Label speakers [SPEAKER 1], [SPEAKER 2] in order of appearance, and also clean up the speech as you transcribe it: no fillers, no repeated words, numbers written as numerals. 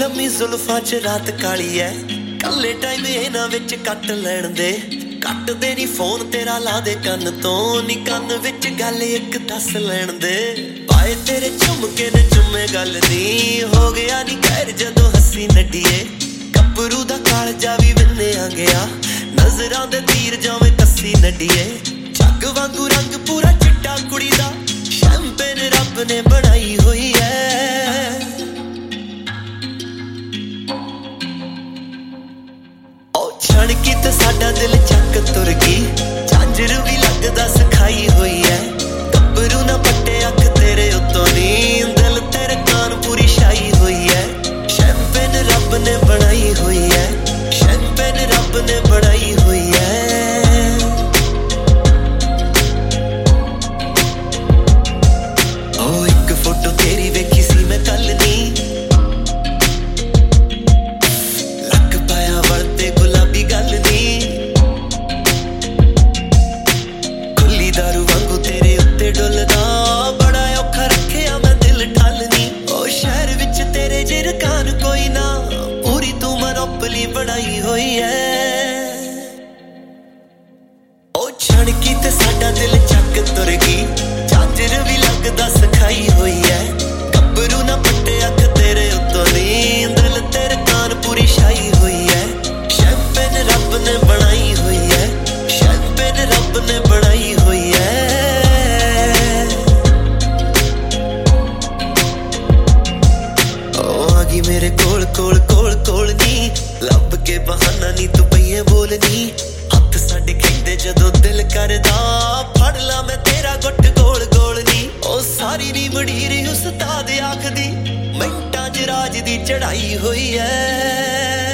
[SPEAKER 1] लम्मी जुल्फां च रात काली है कल्ले टाइम इन्हां विच कट लैण दे कट दे नी फोन तेरा ला दे कन्न तो नी कन्न विच गल एक दस लैण दे पाए तेरे झुमके ने झुमे गल नी हो गया नी खैर जदों हसी नड्डीए कपरू दा कालजा भी विन्ने आ गया नजरां दे तीर जावें कस्सी नड्डीए जग वांगू रंग पूरा चिट्टा कुड़ी दा शैंपेन रब ने बनाई होई है छणकी ते साडा दिल चक तुर गई झांजर भी लगदा सखाई हुई है गब्बरू ना पट्टे अख तेरे उत्तों नी दिल तेरे कान पूरी छाई हुई है शैंपेन रब ने बनाई हुई है शैंपेन रब ने बनाई हुई है ओ एक फोटो तेरी वेखी सी मैं कल नी बनाई हुई है ओ छणकी ते साडा दिल चक तुर गई झांजर भी लगदा सखाई हुई है गब्बरू ना पट्टे अख तेरे उत्तों नी दिल तेरे कान पूरी छाई हुई है शैंपेन रब ने बनाई हुई है शैंपेन रब ने बनाई हुई है ओ आ गई मेरे कोल कोल कोल कोल नी लब के बहाना नी तू पईए बोलनी हथ साडे खेंदे जदों दिल करदा फड़ ला मैं तेरा गुट गोल गोल नी ओ सारी नी मड़ीरी उस्ताद आखदी मिंटां च राज दी चढ़ाई हुई है